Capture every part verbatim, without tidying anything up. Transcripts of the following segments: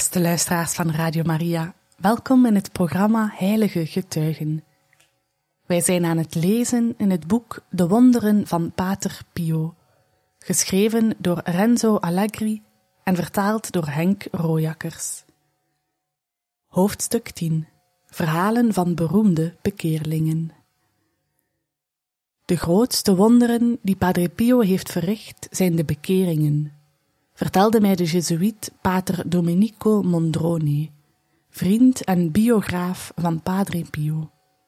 Beste luisteraars van Radio Maria, welkom in het programma Heilige Getuigen. Wij zijn aan het lezen in het boek De Wonderen van Pater Pio, geschreven door Renzo Allegri en vertaald door Henk Rooijakkers. Hoofdstuk tien. Verhalen van beroemde bekeerlingen. De grootste wonderen die Padre Pio heeft verricht zijn de bekeringen, vertelde mij de Jezuïet Pater Domenico Mondroni, vriend en biograaf van Padre Pio.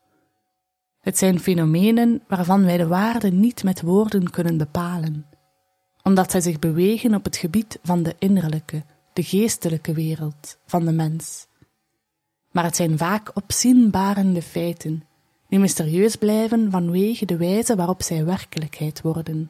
Het zijn fenomenen waarvan wij de waarde niet met woorden kunnen bepalen, omdat zij zich bewegen op het gebied van de innerlijke, de geestelijke wereld van de mens. Maar het zijn vaak opzienbarende feiten, die mysterieus blijven vanwege de wijze waarop zij werkelijkheid worden.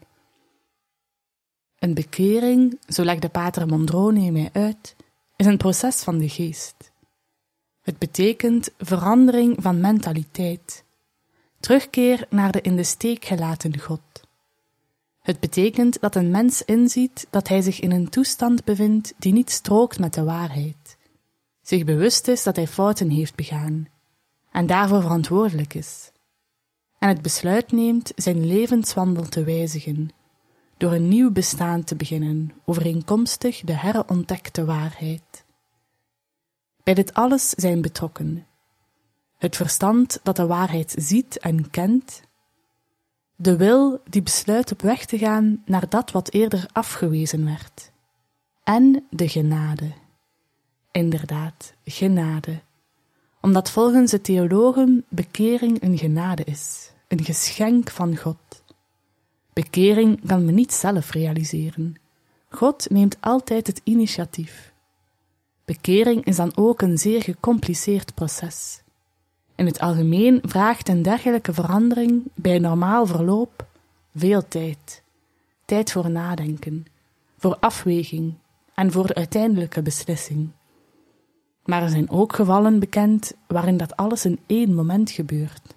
Een bekering, zo legde Pater Mondroni mij uit, is een proces van de geest. Het betekent verandering van mentaliteit, terugkeer naar de in de steek gelaten God. Het betekent dat een mens inziet dat hij zich in een toestand bevindt die niet strookt met de waarheid, zich bewust is dat hij fouten heeft begaan en daarvoor verantwoordelijk is, en het besluit neemt zijn levenswandel te wijzigen, door een nieuw bestaan te beginnen, overeenkomstig de herontdekte waarheid. Bij dit alles zijn betrokken het verstand dat de waarheid ziet en kent, de wil die besluit op weg te gaan naar dat wat eerder afgewezen werd, en de genade. Inderdaad, genade, omdat volgens de theologen bekering een genade is, een geschenk van God. Bekering kan men niet zelf realiseren. God neemt altijd het initiatief. Bekering is dan ook een zeer gecompliceerd proces. In het algemeen vraagt een dergelijke verandering bij normaal verloop veel tijd. Tijd voor nadenken, voor afweging en voor de uiteindelijke beslissing. Maar er zijn ook gevallen bekend waarin dat alles in één moment gebeurt.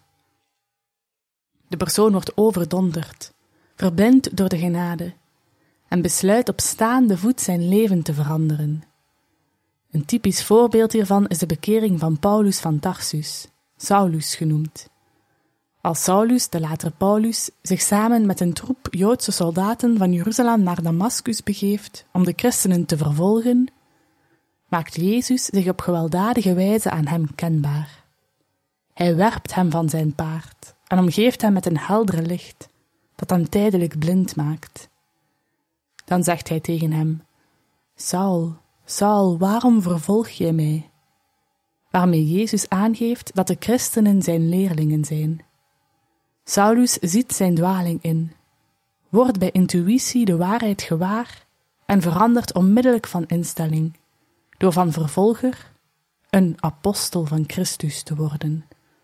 De persoon wordt overdonderd, verblind door de genade, en besluit op staande voet zijn leven te veranderen. Een typisch voorbeeld hiervan is de bekering van Paulus van Tarsus, Saulus genoemd. Als Saulus, de latere Paulus, zich samen met een troep Joodse soldaten van Jeruzalem naar Damascus begeeft om de christenen te vervolgen, maakt Jezus zich op gewelddadige wijze aan hem kenbaar. Hij werpt hem van zijn paard en omgeeft hem met een heldere licht, dat hem tijdelijk blind maakt. Dan zegt hij tegen hem: Saul, Saul, waarom vervolg jij mij? Waarmee Jezus aangeeft dat de christenen zijn leerlingen zijn. Saulus ziet zijn dwaling in, wordt bij intuïtie de waarheid gewaar en verandert onmiddellijk van instelling, door van vervolger een apostel van Christus te worden.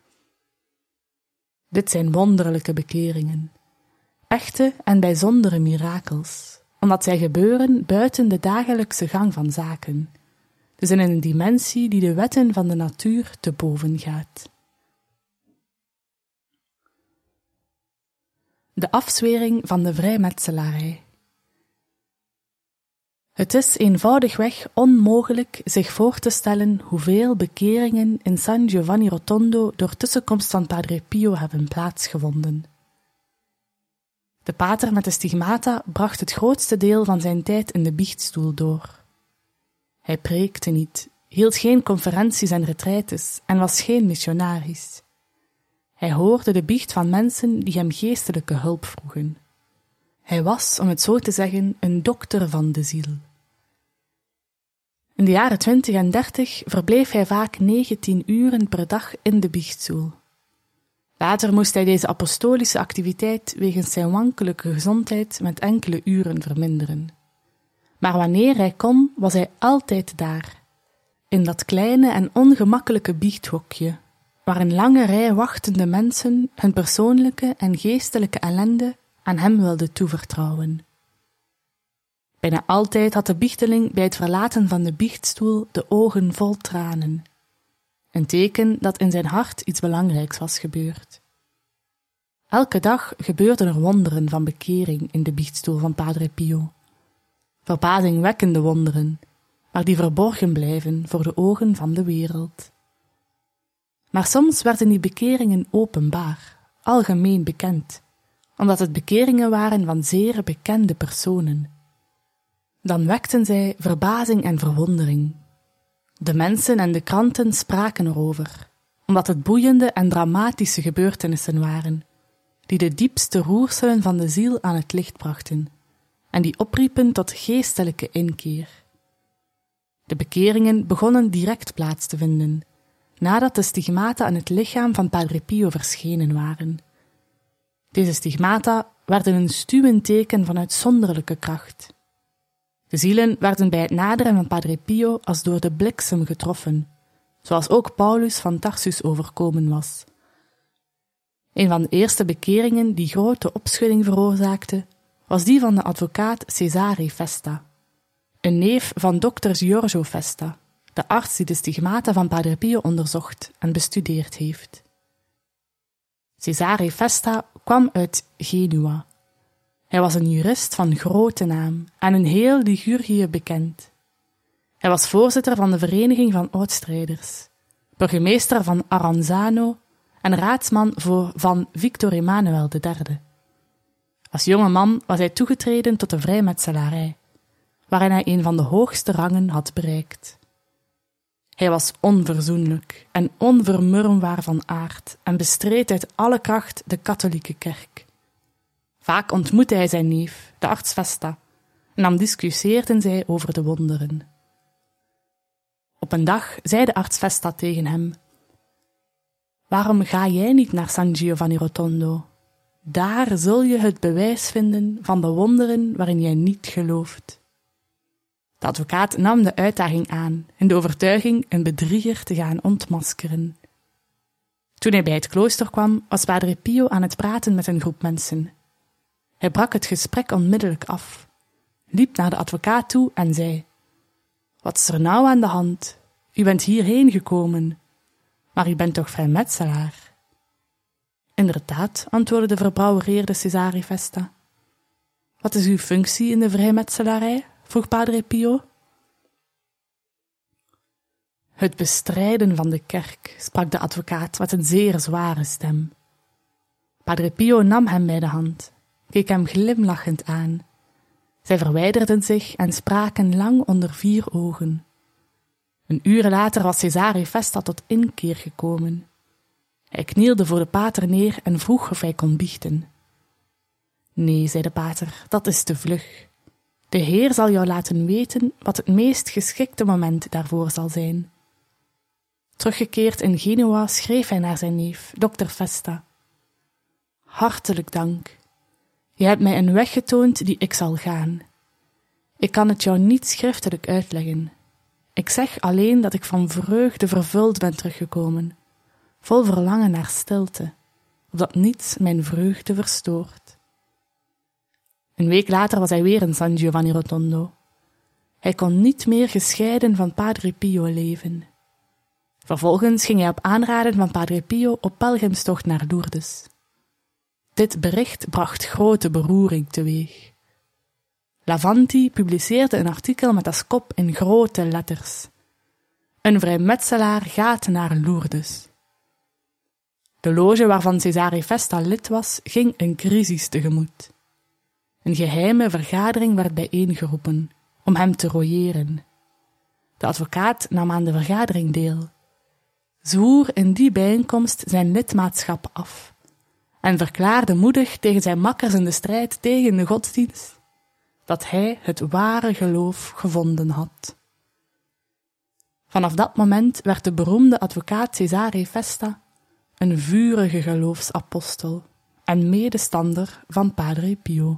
Dit zijn wonderlijke bekeringen, echte en bijzondere mirakels, omdat zij gebeuren buiten de dagelijkse gang van zaken, dus in een dimensie die de wetten van de natuur te boven gaat. De afzwering van de vrijmetselarij. Het is eenvoudigweg onmogelijk zich voor te stellen hoeveel bekeringen in San Giovanni Rotondo door tussenkomst van Padre Pio hebben plaatsgevonden. De pater met de stigmata bracht het grootste deel van zijn tijd in de biechtstoel door. Hij preekte niet, hield geen conferenties en retraites en was geen missionaris. Hij hoorde de biecht van mensen die hem geestelijke hulp vroegen. Hij was, om het zo te zeggen, een dokter van de ziel. In de jaren twintig en dertig verbleef hij vaak negentien uren per dag in de biechtstoel. Later moest hij deze apostolische activiteit wegens zijn wankelijke gezondheid met enkele uren verminderen. Maar wanneer hij kon, was hij altijd daar, in dat kleine en ongemakkelijke biechthokje, waar een lange rij wachtende mensen hun persoonlijke en geestelijke ellende aan hem wilden toevertrouwen. Bijna altijd had de biehteling bij het verlaten van de biechtstoel de ogen vol tranen, een teken dat in zijn hart iets belangrijks was gebeurd. Elke dag gebeurden er wonderen van bekering in de biechtstoel van Padre Pio. Verbazingwekkende wonderen, maar die verborgen blijven voor de ogen van de wereld. Maar soms werden die bekeringen openbaar, algemeen bekend, omdat het bekeringen waren van zeer bekende personen. Dan wekten zij verbazing en verwondering. De mensen en de kranten spraken erover, omdat het boeiende en dramatische gebeurtenissen waren, die de diepste roerselen van de ziel aan het licht brachten en die opriepen tot geestelijke inkeer. De bekeringen begonnen direct plaats te vinden, nadat de stigmata aan het lichaam van Padre Pio verschenen waren. Deze stigmata werden een stuwend teken van uitzonderlijke kracht. De zielen werden bij het naderen van Padre Pio als door de bliksem getroffen, zoals ook Paulus van Tarsus overkomen was. Een van de eerste bekeringen die grote opschudding veroorzaakte, was die van de advocaat Cesare Festa, een neef van dokter Giorgio Festa, de arts die de stigmata van Padre Pio onderzocht en bestudeerd heeft. Cesare Festa kwam uit Genua. Hij was een jurist van grote naam en in heel Ligurië bekend. Hij was voorzitter van de Vereniging van Oudstrijders, burgemeester van Aranzano en raadsman voor van Victor Emmanuel de derde. Als jonge man was hij toegetreden tot de vrijmetselarij, waarin hij een van de hoogste rangen had bereikt. Hij was onverzoenlijk en onvermurwbaar van aard en bestreed uit alle kracht de katholieke kerk. Vaak ontmoette hij zijn neef, de arts Festa, en dan discussieerden zij over de wonderen. Op een dag zei de arts Festa tegen hem: "Waarom ga jij niet naar San Giovanni Rotondo? Daar zul je het bewijs vinden van de wonderen waarin jij niet gelooft." De advocaat nam de uitdaging aan, in de overtuiging een bedrieger te gaan ontmaskeren. Toen hij bij het klooster kwam, was Padre Pio aan het praten met een groep mensen. Hij brak het gesprek onmiddellijk af, liep naar de advocaat toe en zei: "Wat is er nou aan de hand? U bent hierheen gekomen, maar u bent toch vrijmetselaar?" "Inderdaad," antwoordde de verbrouwereerde Cesare Festa. "Wat is uw functie in de vrijmetselarij?" vroeg Padre Pio. "Het bestrijden van de kerk," sprak de advocaat met een zeer zware stem. Padre Pio nam hem bij de hand, keek hem glimlachend aan. Zij verwijderden zich en spraken lang onder vier ogen. Een uur later was Cesare Festa tot inkeer gekomen. Hij knielde voor de pater neer en vroeg of hij kon biechten. "Nee," zei de pater, "dat is te vlug. De Heer zal jou laten weten wat het meest geschikte moment daarvoor zal zijn." Teruggekeerd in Genua schreef hij naar zijn neef, dokter Festa: "Hartelijk dank. Je hebt mij een weg getoond die ik zal gaan. Ik kan het jou niet schriftelijk uitleggen. Ik zeg alleen dat ik van vreugde vervuld ben teruggekomen, vol verlangen naar stilte, opdat niets mijn vreugde verstoort." Een week later was hij weer in San Giovanni Rotondo. Hij kon niet meer gescheiden van Padre Pio leven. Vervolgens ging hij op aanraden van Padre Pio op pelgrimstocht naar Lourdes. Dit bericht bracht grote beroering teweeg. Lavanti publiceerde een artikel met als kop in grote letters: "Een vrijmetselaar gaat naar Lourdes." De loge waarvan Cesare Festa lid was, ging een crisis tegemoet. Een geheime vergadering werd bijeengeroepen om hem te royeren. De advocaat nam aan de vergadering deel, zwoer in die bijeenkomst zijn lidmaatschap af en verklaarde moedig tegen zijn makkers in de strijd tegen de godsdienst dat hij het ware geloof gevonden had. Vanaf dat moment werd de beroemde advocaat Cesare Festa een vurige geloofsapostel en medestander van Padre Pio.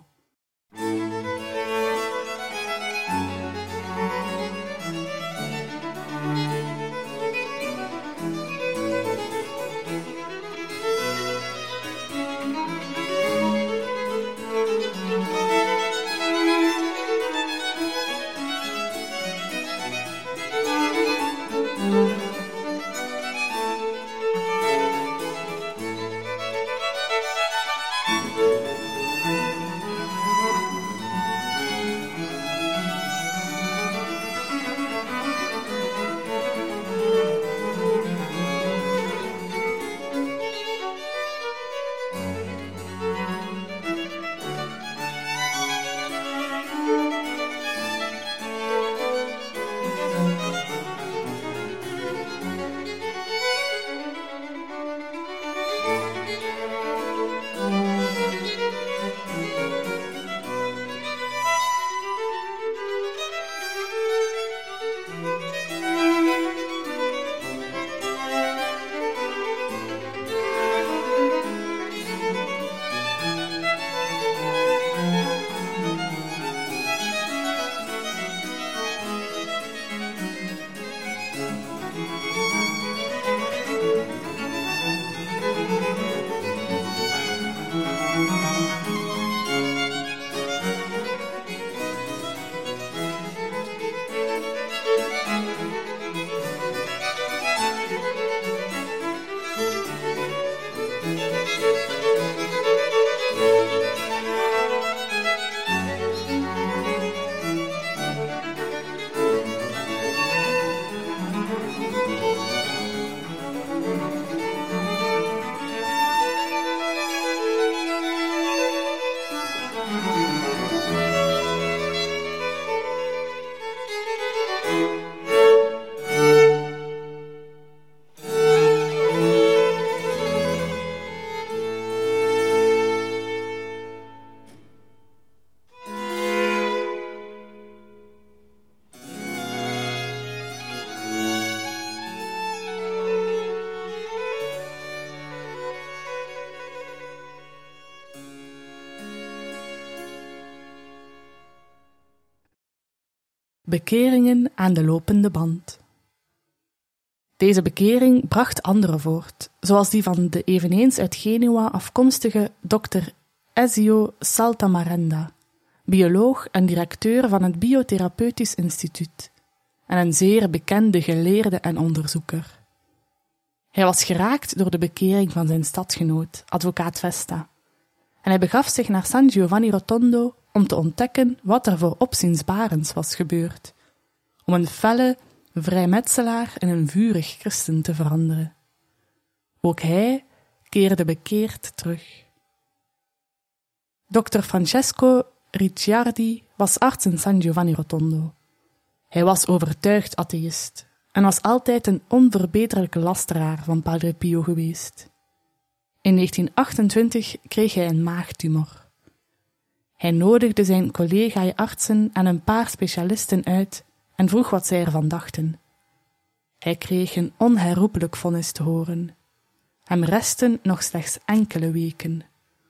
Bekeringen aan de lopende band. Deze bekering bracht anderen voort, zoals die van de eveneens uit Genua afkomstige dokter Ezio Saltamarenda, bioloog en directeur van het Biotherapeutisch Instituut, en een zeer bekende geleerde en onderzoeker. Hij was geraakt door de bekering van zijn stadgenoot, advocaat Vesta, en hij begaf zich naar San Giovanni Rotondo om te ontdekken wat er voor opziensbarends was gebeurd, om een felle vrijmetselaar in een vurig christen te veranderen. Ook hij keerde bekeerd terug. dokter Francesco Ricciardi was arts in San Giovanni Rotondo. Hij was overtuigd atheïst en was altijd een onverbeterlijke lasteraar van Padre Pio geweest. In negentien achtentwintig kreeg hij een maagtumor. Hij nodigde zijn collega-artsen en een paar specialisten uit en vroeg wat zij ervan dachten. Hij kreeg een onherroepelijk vonnis te horen. Hem resten nog slechts enkele weken.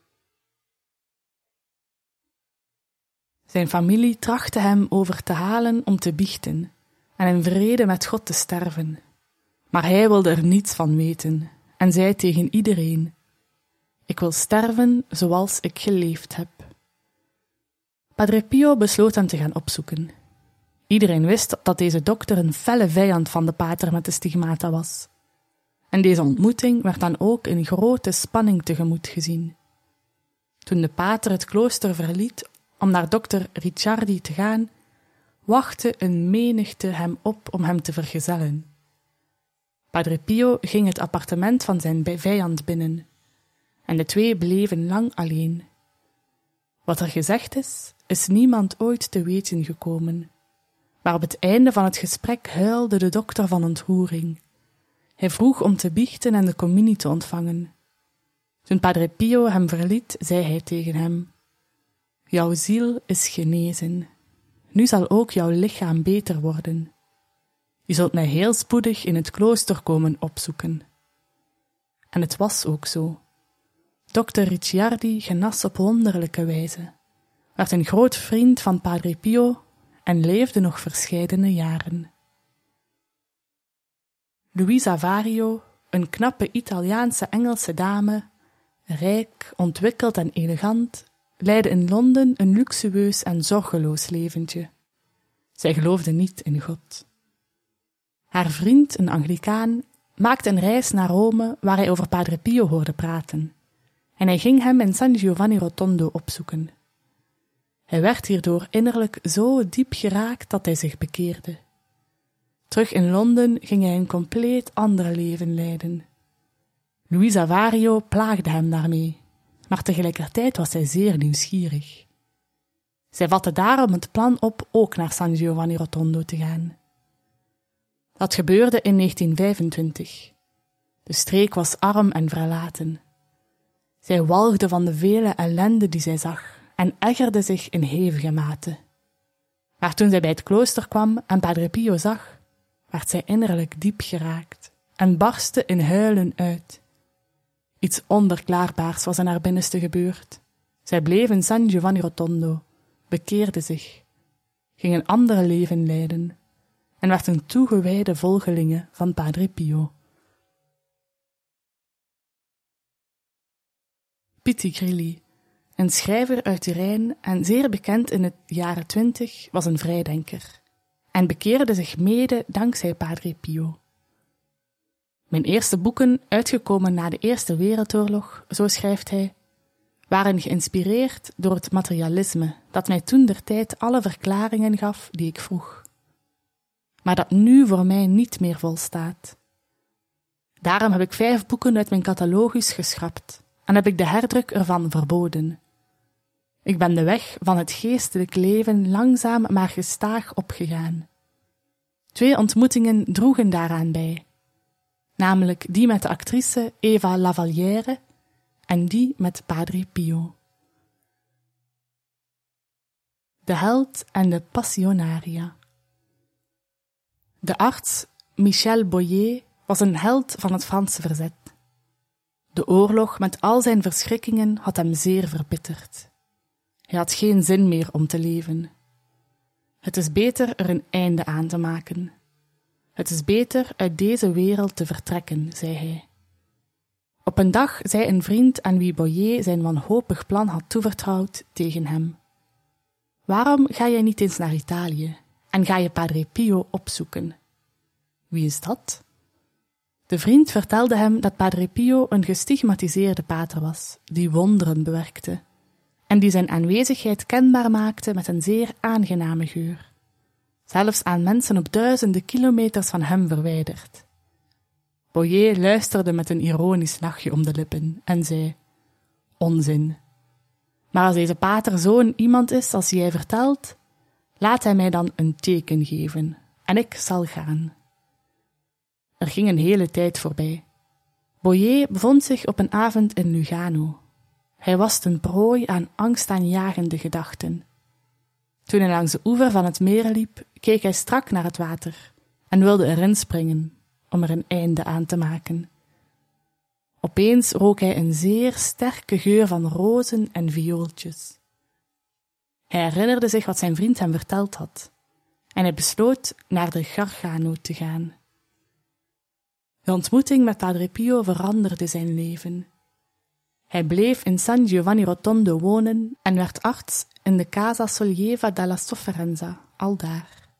Zijn familie trachtte hem over te halen om te biechten en in vrede met God te sterven. Maar hij wilde er niets van weten en zei tegen iedereen: ik wil sterven zoals ik geleefd heb. Padre Pio besloot hem te gaan opzoeken. Iedereen wist dat deze dokter een felle vijand van de pater met de stigmata was. En deze ontmoeting werd dan ook in grote spanning tegemoet gezien. Toen de pater het klooster verliet om naar dokter Ricciardi te gaan, wachtte een menigte hem op om hem te vergezellen. Padre Pio ging het appartement van zijn vijand binnen, en de twee bleven lang alleen. Wat er gezegd is, is niemand ooit te weten gekomen. Maar op het einde van het gesprek huilde de dokter van ontroering. Hij vroeg om te biechten en de communie te ontvangen. Toen Padre Pio hem verliet, zei hij tegen hem: jouw ziel is genezen. Nu zal ook jouw lichaam beter worden. Je zult mij heel spoedig in het klooster komen opzoeken. En het was ook zo. dokter Ricciardi genas op wonderlijke wijze, werd een groot vriend van Padre Pio en leefde nog verscheidene jaren. Luisa Vario, een knappe Italiaanse-Engelse dame, rijk, ontwikkeld en elegant, leidde in Londen een luxueus en zorgeloos leventje. Zij geloofde niet in God. Haar vriend, een Anglicaan, maakte een reis naar Rome waar hij over Padre Pio hoorde praten, en hij ging hem in San Giovanni Rotondo opzoeken. Hij werd hierdoor innerlijk zo diep geraakt dat hij zich bekeerde. Terug in Londen ging hij een compleet ander leven leiden. Luisa Vario plaagde hem daarmee, maar tegelijkertijd was zij zeer nieuwsgierig. Zij vatte daarom het plan op ook naar San Giovanni Rotondo te gaan. Dat gebeurde in negentien vijfentwintig. De streek was arm en verlaten. Zij walgde van de vele ellende die zij zag en ergerde zich in hevige mate. Maar toen zij bij het klooster kwam en Padre Pio zag, werd zij innerlijk diep geraakt en barstte in huilen uit. Iets onverklaarbaars was in haar binnenste gebeurd. Zij bleef in San Giovanni Rotondo, bekeerde zich, ging een ander leven leiden en werd een toegewijde volgelinge van Padre Pio. Pitti Grilli, een schrijver uit Turijn en zeer bekend in de jaren twintig, was een vrijdenker en bekeerde zich mede dankzij Padre Pio. Mijn eerste boeken, uitgekomen na de Eerste Wereldoorlog, zo schrijft hij, waren geïnspireerd door het materialisme dat mij toentertijd alle verklaringen gaf die ik vroeg, maar dat nu voor mij niet meer volstaat. Daarom heb ik vijf boeken uit mijn catalogus geschrapt en heb ik de herdruk ervan verboden. Ik ben de weg van het geestelijk leven langzaam maar gestaag opgegaan. Twee ontmoetingen droegen daaraan bij, namelijk die met de actrice Eva Lavallière en die met Padre Pio. De held en de passionaria. De arts Michel Boyer was een held van het Franse verzet. De oorlog met al zijn verschrikkingen had hem zeer verbitterd. Hij had geen zin meer om te leven. Het is beter er een einde aan te maken. Het is beter uit deze wereld te vertrekken, zei hij. Op een dag zei een vriend aan wie Boyer zijn wanhopig plan had toevertrouwd tegen hem: waarom ga jij niet eens naar Italië en ga je Padre Pio opzoeken? Wie is dat? De vriend vertelde hem dat Padre Pio een gestigmatiseerde pater was, die wonderen bewerkte, en die zijn aanwezigheid kenbaar maakte met een zeer aangename geur, zelfs aan mensen op duizenden kilometers van hem verwijderd. Boyer luisterde met een ironisch lachje om de lippen en zei: onzin. Maar als deze pater zo'n iemand is als jij vertelt, laat hij mij dan een teken geven, en ik zal gaan. Er ging een hele tijd voorbij. Boyer bevond zich op een avond in Lugano. Hij was ten prooi aan angstaanjagende gedachten. Toen hij langs de oever van het meer liep, keek hij strak naar het water en wilde erin springen om er een einde aan te maken. Opeens rook hij een zeer sterke geur van rozen en viooltjes. Hij herinnerde zich wat zijn vriend hem verteld had en hij besloot naar de Gargano te gaan. De ontmoeting met Padre Pio veranderde zijn leven. Hij bleef in San Giovanni Rotondo wonen en werd arts in de Casa Solleva della Sofferenza, aldaar.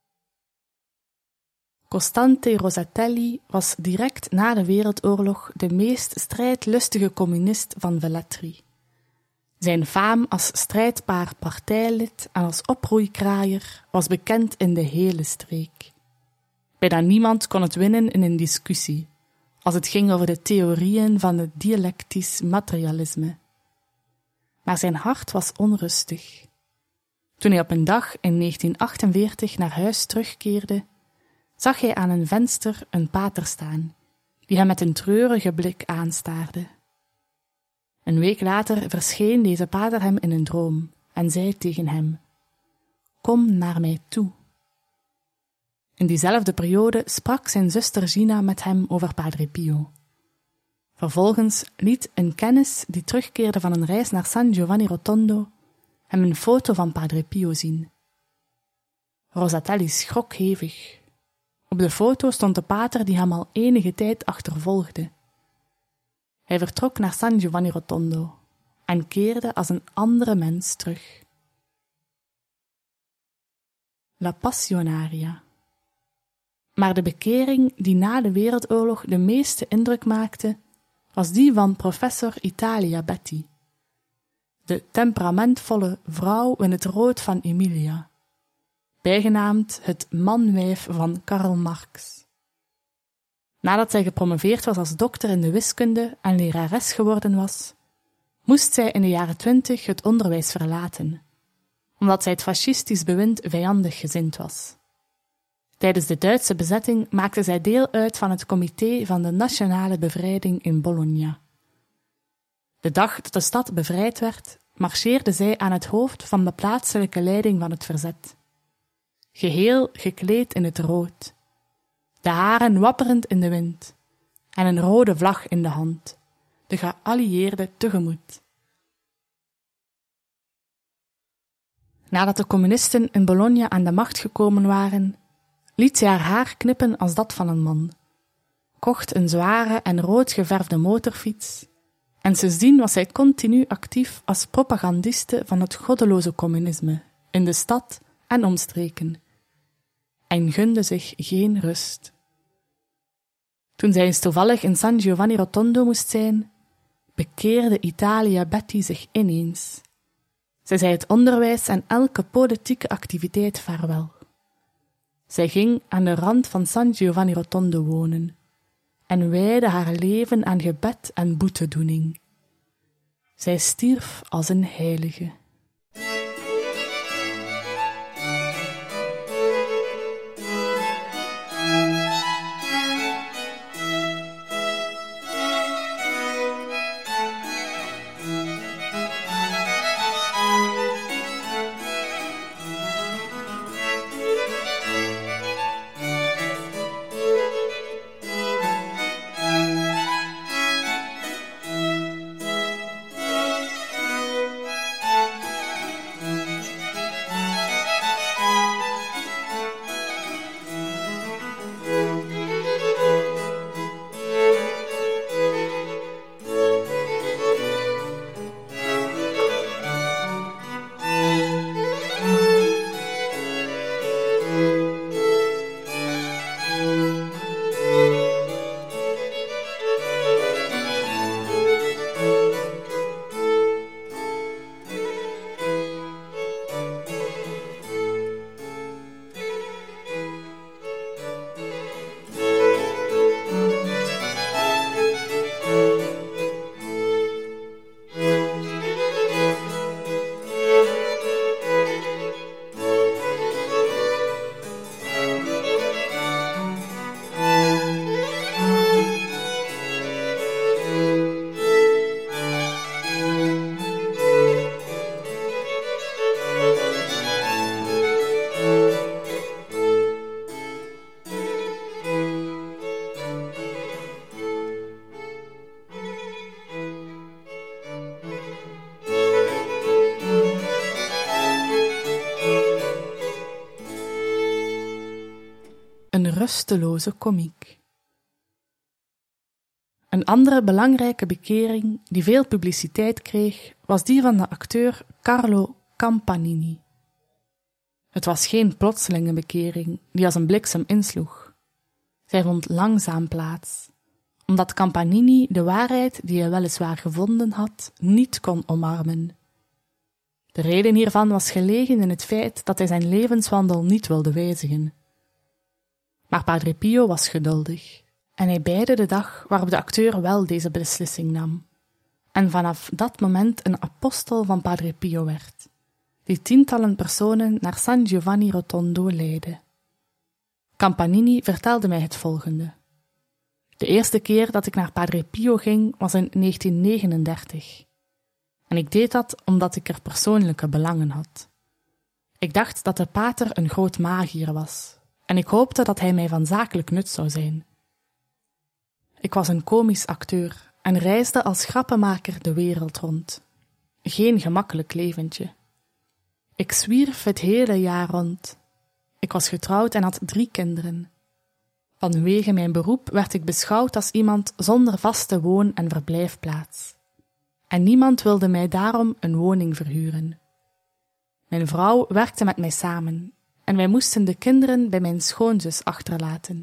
Costante Rosatelli was direct na de Wereldoorlog de meest strijdlustige communist van Velletri. Zijn faam als strijdbaar partijlid en als oproeikraaier was bekend in de hele streek. Bijna niemand kon het winnen in een discussie, als het ging over de theorieën van het dialectisch materialisme. Maar zijn hart was onrustig. Toen hij op een dag in negentien achtenveertig naar huis terugkeerde, zag hij aan een venster een pater staan, die hem met een treurige blik aanstaarde. Een week later verscheen deze pater hem in een droom en zei tegen hem: kom naar mij toe. In diezelfde periode sprak zijn zuster Gina met hem over Padre Pio. Vervolgens liet een kennis die terugkeerde van een reis naar San Giovanni Rotondo hem een foto van Padre Pio zien. Rosatelli schrok hevig. Op de foto stond de pater die hem al enige tijd achtervolgde. Hij vertrok naar San Giovanni Rotondo en keerde als een andere mens terug. La Passionaria. Maar de bekering die na de Wereldoorlog de meeste indruk maakte, was die van professor Italia Betti, de temperamentvolle vrouw in het rood van Emilia, bijgenaamd het manwijf van Karl Marx. Nadat zij gepromoveerd was als dokter in de wiskunde en lerares geworden was, moest zij in de jaren twintig het onderwijs verlaten, omdat zij het fascistisch bewind vijandig gezind was. Tijdens de Duitse bezetting maakte zij deel uit van het comité van de nationale bevrijding in Bologna. De dag dat de stad bevrijd werd, marcheerde zij aan het hoofd van de plaatselijke leiding van het verzet. Geheel gekleed in het rood, de haren wapperend in de wind en een rode vlag in de hand, de geallieerden tegemoet. Nadat de communisten in Bologna aan de macht gekomen waren, liet zij haar haar knippen als dat van een man, kocht een zware en rood geverfde motorfiets en sindsdien was zij continu actief als propagandiste van het goddeloze communisme in de stad en omstreken en gunde zich geen rust. Toen zij eens toevallig in San Giovanni Rotondo moest zijn, bekeerde Italia Betti zich ineens. Zij zei het onderwijs en elke politieke activiteit vaarwel. Zij ging aan de rand van San Giovanni Rotondo wonen en wijdde haar leven aan gebed en boetedoening. Zij stierf als een heilige. rusteloze komiek. Een andere belangrijke bekering die veel publiciteit kreeg, was die van de acteur Carlo Campanini. Het was geen plotselinge bekering die als een bliksem insloeg. Zij vond langzaam plaats, omdat Campanini de waarheid die hij weliswaar gevonden had, niet kon omarmen. De reden hiervan was gelegen in het feit dat hij zijn levenswandel niet wilde wijzigen. Maar Padre Pio was geduldig en hij beidde de dag waarop de acteur wel deze beslissing nam en vanaf dat moment een apostel van Padre Pio werd, die tientallen personen naar San Giovanni Rotondo leidde. Campanini vertelde mij het volgende. De eerste keer dat ik naar Padre Pio ging was in negentien negenendertig. En ik deed dat omdat ik er persoonlijke belangen had. Ik dacht dat de pater een groot magier was en ik hoopte dat hij mij van zakelijk nut zou zijn. Ik was een komisch acteur en reisde als grappenmaker de wereld rond. Geen gemakkelijk leventje. Ik zwierf het hele jaar rond. Ik was getrouwd en had drie kinderen. Vanwege mijn beroep werd ik beschouwd als iemand zonder vaste woon- en verblijfplaats. En niemand wilde mij daarom een woning verhuren. Mijn vrouw werkte met mij samen en wij moesten de kinderen bij mijn schoonzus achterlaten.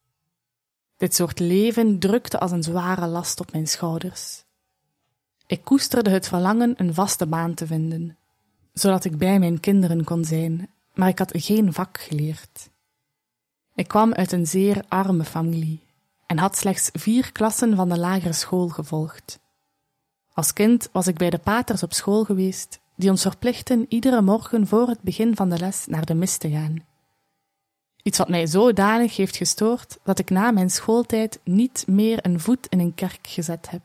Dit soort leven drukte als een zware last op mijn schouders. Ik koesterde het verlangen een vaste baan te vinden, zodat ik bij mijn kinderen kon zijn, maar ik had geen vak geleerd. Ik kwam uit een zeer arme familie en had slechts vier klassen van de lagere school gevolgd. Als kind was ik bij de paters op school geweest, die ons verplichten iedere morgen voor het begin van de les naar de mis te gaan. Iets wat mij zodanig heeft gestoord, dat ik na mijn schooltijd niet meer een voet in een kerk gezet heb.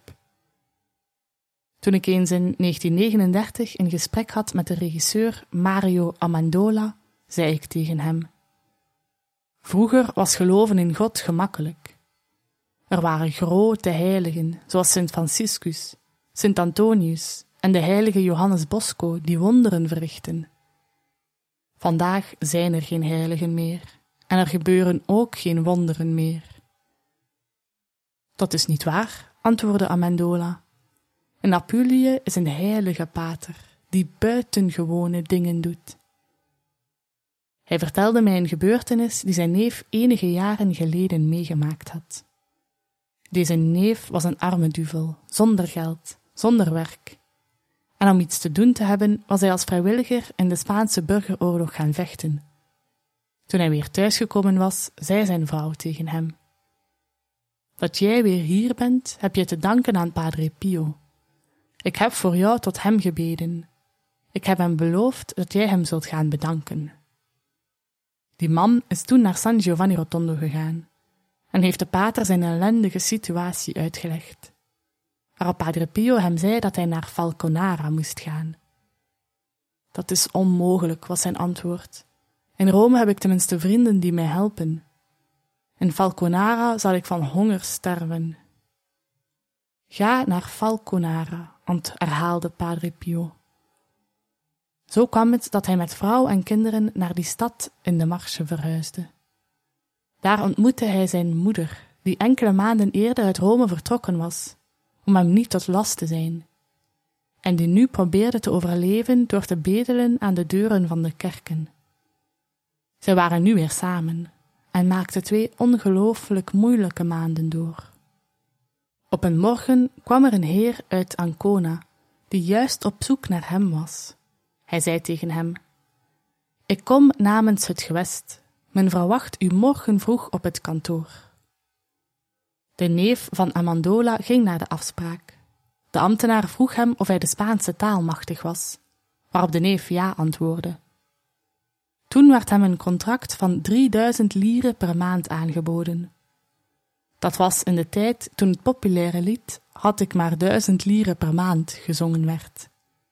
Toen ik eens in negentien negenendertig een gesprek had met de regisseur Mario Amendola, zei ik tegen hem: vroeger was geloven in God gemakkelijk. Er waren grote heiligen, zoals Sint Franciscus, Sint Antonius en de heilige Johannes Bosco, die wonderen verrichten. Vandaag zijn er geen heiligen meer en er gebeuren ook geen wonderen meer. Dat is niet waar, antwoordde Amendola. In Apulië is een heilige pater die buitengewone dingen doet. Hij vertelde mij een gebeurtenis die zijn neef enige jaren geleden meegemaakt had. Deze neef was een arme duvel, zonder geld, zonder werk. En om iets te doen te hebben, was hij als vrijwilliger in de Spaanse burgeroorlog gaan vechten. Toen hij weer thuisgekomen was, zei zijn vrouw tegen hem: dat jij weer hier bent, heb je te danken aan Padre Pio. Ik heb voor jou tot hem gebeden. Ik heb hem beloofd dat jij hem zult gaan bedanken. Die man is toen naar San Giovanni Rotondo gegaan en heeft de pater zijn ellendige situatie uitgelegd, waarop Padre Pio hem zei dat hij naar Falconara moest gaan. Dat is onmogelijk, was zijn antwoord. In Rome heb ik tenminste vrienden die mij helpen. In Falconara zal ik van honger sterven. Ga naar Falconara, herhaalde Padre Pio. Zo kwam het dat hij met vrouw en kinderen naar die stad in de Marche verhuisde. Daar ontmoette hij zijn moeder, die enkele maanden eerder uit Rome vertrokken was, om hem niet tot last te zijn, en die nu probeerde te overleven door te bedelen aan de deuren van de kerken. Zij waren nu weer samen en maakten twee ongelooflijk moeilijke maanden door. Op een morgen kwam er een heer uit Ancona, die juist op zoek naar hem was. Hij zei tegen hem: ik kom namens het gewest. Men verwacht u morgen vroeg op het kantoor. De neef van Amendola ging naar de afspraak. De ambtenaar vroeg hem of hij de Spaanse taal machtig was, waarop de neef ja antwoordde. Toen werd hem een contract van drieduizend lire per maand aangeboden. Dat was in de tijd toen het populaire lied Had ik maar duizend lire per maand gezongen werd.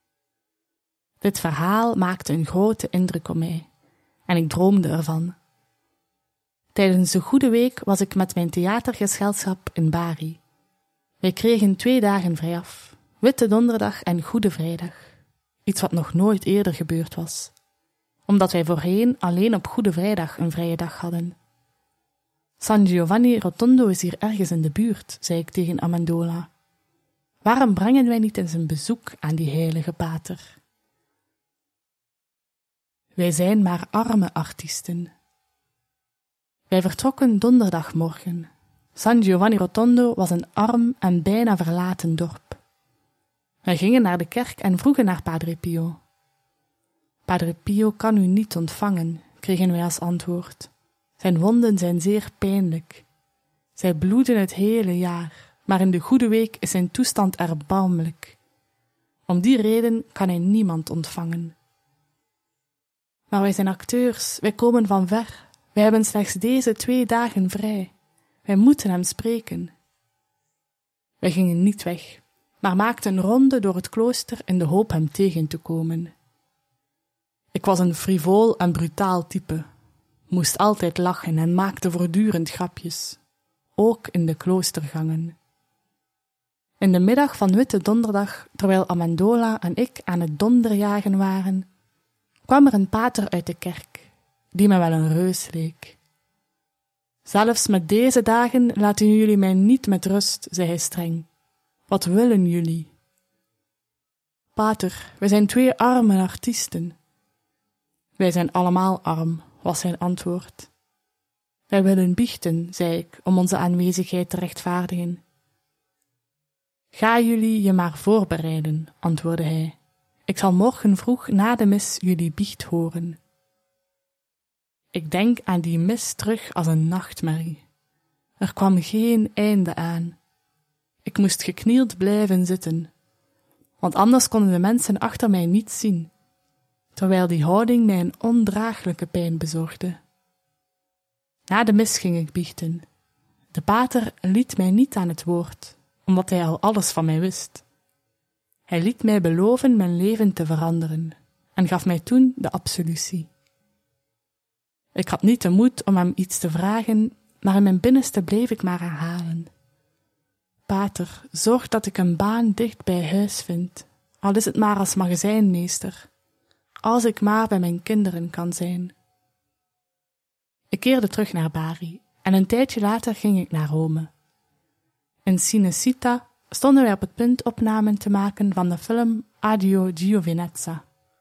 Dit verhaal maakte een grote indruk op mij en ik droomde ervan. Tijdens de Goede Week was ik met mijn theatergezelschap in Bari. Wij kregen twee dagen vrijaf, Witte Donderdag en Goede Vrijdag, iets wat nog nooit eerder gebeurd was, omdat wij voorheen alleen op Goede Vrijdag een vrije dag hadden. San Giovanni Rotondo is hier ergens in de buurt, zei ik tegen Amendola. Waarom brengen wij niet eens een bezoek aan die heilige pater? Wij zijn maar arme artiesten. Wij vertrokken donderdagmorgen. San Giovanni Rotondo was een arm en bijna verlaten dorp. Wij gingen naar de kerk en vroegen naar Padre Pio. Padre Pio kan u niet ontvangen, kregen wij als antwoord. Zijn wonden zijn zeer pijnlijk. Zij bloeden het hele jaar, maar in de Goede Week is zijn toestand erbarmelijk. Om die reden kan hij niemand ontvangen. Maar wij zijn acteurs, wij komen van ver. Wij hebben slechts deze twee dagen vrij. Wij moeten hem spreken. Wij gingen niet weg, maar maakten een ronde door het klooster in de hoop hem tegen te komen. Ik was een frivool en brutaal type, moest altijd lachen en maakte voortdurend grapjes, ook in de kloostergangen. In de middag van Witte Donderdag, terwijl Amendola en ik aan het donderjagen waren, kwam er een pater uit de kerk, die me wel een reus leek. Zelfs met deze dagen laten jullie mij niet met rust, zei hij streng. Wat willen jullie? Pater, wij zijn twee arme artiesten. Wij zijn allemaal arm, was zijn antwoord. Wij willen biechten, zei ik, om onze aanwezigheid te rechtvaardigen. Ga jullie je maar voorbereiden, antwoordde hij. Ik zal morgen vroeg na de mis jullie biecht horen. Ik denk aan die mis terug als een nachtmerrie. Er kwam geen einde aan. Ik moest geknield blijven zitten, want anders konden de mensen achter mij niet zien, terwijl die houding mij een ondraaglijke pijn bezorgde. Na de mis ging ik biechten. De pater liet mij niet aan het woord, omdat hij al alles van mij wist. Hij liet mij beloven mijn leven te veranderen en gaf mij toen de absolutie. Ik had niet de moed om hem iets te vragen, maar in mijn binnenste bleef ik maar herhalen. Pater, zorg dat ik een baan dicht bij huis vind, al is het maar als magazijnmeester, als ik maar bij mijn kinderen kan zijn. Ik keerde terug naar Bari en een tijdje later ging ik naar Rome. In Cinecittà stonden wij op het punt opnamen te maken van de film Addio Giovinezza.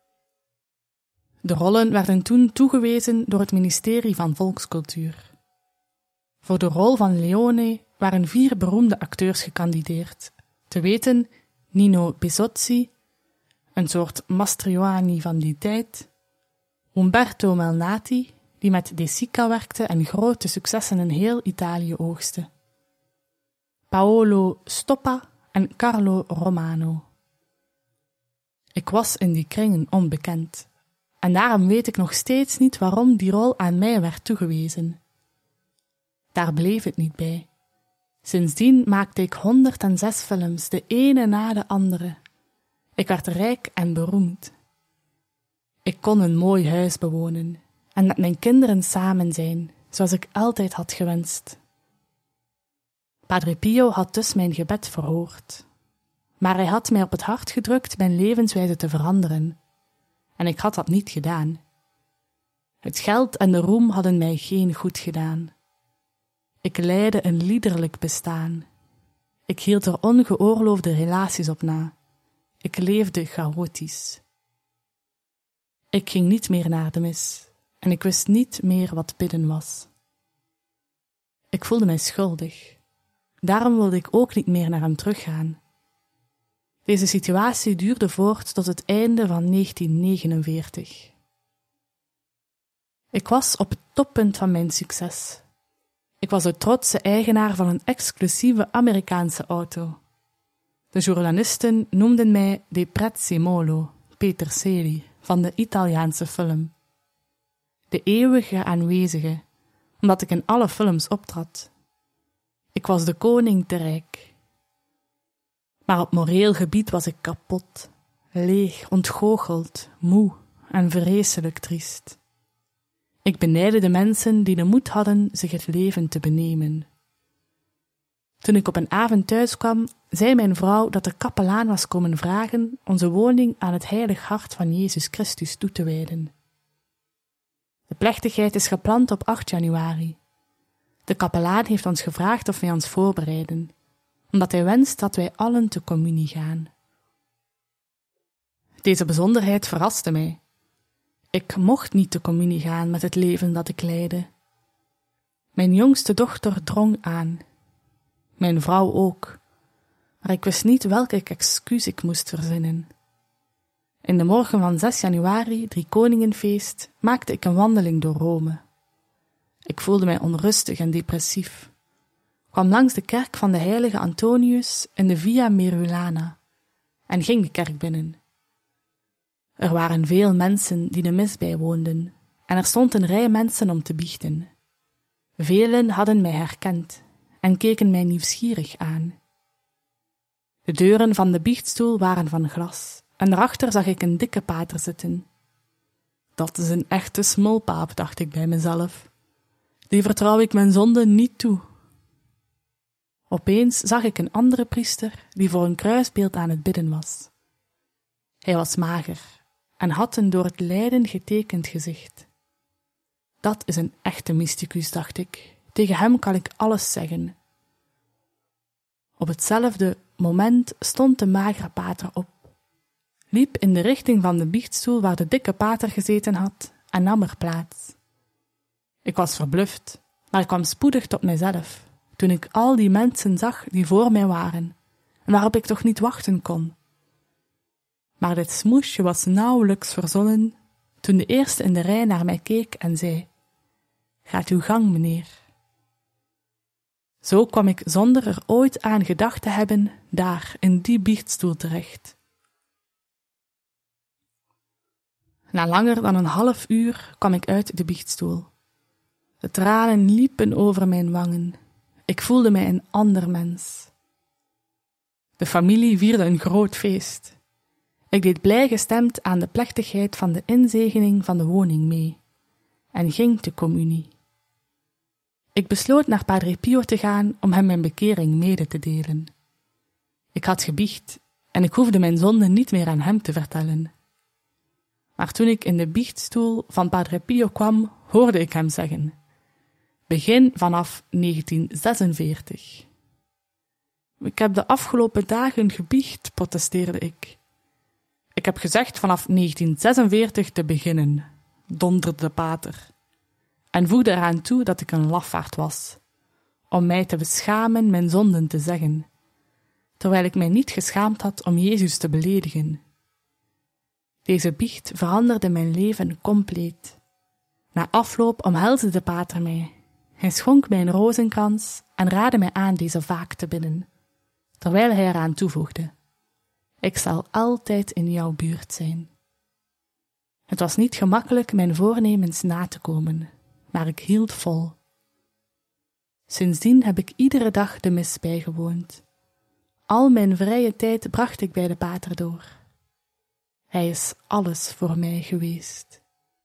De rollen werden toen toegewezen door het ministerie van Volkscultuur. Voor de rol van Leone waren vier beroemde acteurs gekandideerd, te weten Nino Bisozzi, een soort Mastroianni van die tijd, Umberto Melnati, die met De Sica werkte en grote successen in heel Italië oogste, Paolo Stoppa en Carlo Romano. Ik was in die kringen onbekend, en daarom weet ik nog steeds niet waarom die rol aan mij werd toegewezen. Daar bleef het niet bij. Sindsdien maakte ik honderdzes films, de ene na de andere. Ik werd rijk en beroemd. Ik kon een mooi huis bewonen en met mijn kinderen samen zijn, zoals ik altijd had gewenst. Padre Pio had dus mijn gebed verhoord, maar hij had mij op het hart gedrukt mijn levenswijze te veranderen, en ik had dat niet gedaan. Het geld en de roem hadden mij geen goed gedaan. Ik leidde een liederlijk bestaan. Ik hield er ongeoorloofde relaties op na. Ik leefde chaotisch. Ik ging niet meer naar de mis en ik wist niet meer wat bidden was. Ik voelde mij schuldig. Daarom wilde ik ook niet meer naar hem teruggaan. Deze situatie duurde voort tot het einde van negentien negenenveertig. Ik was op het toppunt van mijn succes. Ik was de trotse eigenaar van een exclusieve Amerikaanse auto. De journalisten noemden mij De Prezzemolo, Peterselie, van de Italiaanse film. De eeuwige aanwezige, omdat ik in alle films optrad. Ik was de koning te rijk. Maar op moreel gebied was ik kapot, leeg, ontgoocheld, moe en vreselijk triest. Ik benijdde de mensen die de moed hadden zich het leven te benemen. Toen ik op een avond thuis kwam, zei mijn vrouw dat de kapelaan was komen vragen onze woning aan het heilig hart van Jezus Christus toe te wijden. De plechtigheid is gepland op acht januari. De kapelaan heeft ons gevraagd of wij ons voorbereiden, omdat hij wenst dat wij allen te communie gaan. Deze bijzonderheid verraste mij. Ik mocht niet te communie gaan met het leven dat ik leidde. Mijn jongste dochter drong aan. Mijn vrouw ook, maar ik wist niet welke excuus ik moest verzinnen. In de morgen van zes januari, Driekoningenfeest, maakte ik een wandeling door Rome. Ik voelde mij onrustig en depressief. Kwam langs de kerk van de heilige Antonius in de Via Merulana en ging de kerk binnen. Er waren veel mensen die de mis bijwoonden en er stond een rij mensen om te biechten. Velen hadden mij herkend en keken mij nieuwsgierig aan. De deuren van de biechtstoel waren van glas en daarachter zag ik een dikke pater zitten. Dat is een echte smulpaap, dacht ik bij mezelf. Die vertrouw ik mijn zonde niet toe. Opeens zag ik een andere priester die voor een kruisbeeld aan het bidden was. Hij was mager en had een door het lijden getekend gezicht. Dat is een echte mysticus, dacht ik. Tegen hem kan ik alles zeggen. Op hetzelfde moment stond de magere pater op, liep in de richting van de biechtstoel waar de dikke pater gezeten had en nam er plaats. Ik was verbluft, maar ik kwam spoedig tot mijzelf, toen ik al die mensen zag die voor mij waren, en waarop ik toch niet wachten kon. Maar dit smoesje was nauwelijks verzonnen, toen de eerste in de rij naar mij keek en zei: "Gaat uw gang, meneer." Zo kwam ik zonder er ooit aan gedacht te hebben, daar in die biechtstoel terecht. Na langer dan een half uur kwam ik uit de biechtstoel. De tranen liepen over mijn wangen. Ik voelde mij een ander mens. De familie vierde een groot feest. Ik deed blij gestemd aan de plechtigheid van de inzegening van de woning mee en ging te communie. Ik besloot naar Padre Pio te gaan om hem mijn bekering mede te delen. Ik had gebiecht en ik hoefde mijn zonde niet meer aan hem te vertellen. Maar toen ik in de biechtstoel van Padre Pio kwam, hoorde ik hem zeggen: "Begin vanaf negentien zesenveertig. Ik heb de afgelopen dagen gebiecht, protesteerde ik. Ik heb gezegd vanaf negentien zesenveertig te beginnen, donderde de pater, en voegde eraan toe dat ik een lafaard was, om mij te beschamen mijn zonden te zeggen, terwijl ik mij niet geschaamd had om Jezus te beledigen. Deze biecht veranderde mijn leven compleet. Na afloop omhelsde de pater mij. Hij schonk mij een rozenkrans en raadde mij aan deze vaak te bidden, terwijl hij eraan toevoegde: "Ik zal altijd in jouw buurt zijn." Het was niet gemakkelijk mijn voornemens na te komen, maar ik hield vol. Sindsdien heb ik iedere dag de mis bijgewoond. Al mijn vrije tijd bracht ik bij de pater door. Hij is alles voor mij geweest.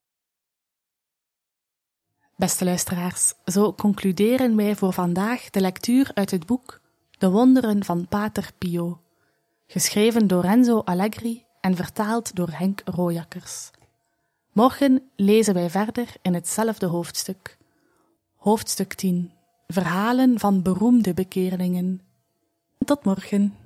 Beste luisteraars, zo concluderen wij voor vandaag de lectuur uit het boek De Wonderen van Pater Pio, geschreven door Renzo Allegri en vertaald door Henk Rooijakkers. Morgen lezen wij verder in hetzelfde hoofdstuk. Hoofdstuk tien. Verhalen van beroemde bekeerlingen. Tot morgen.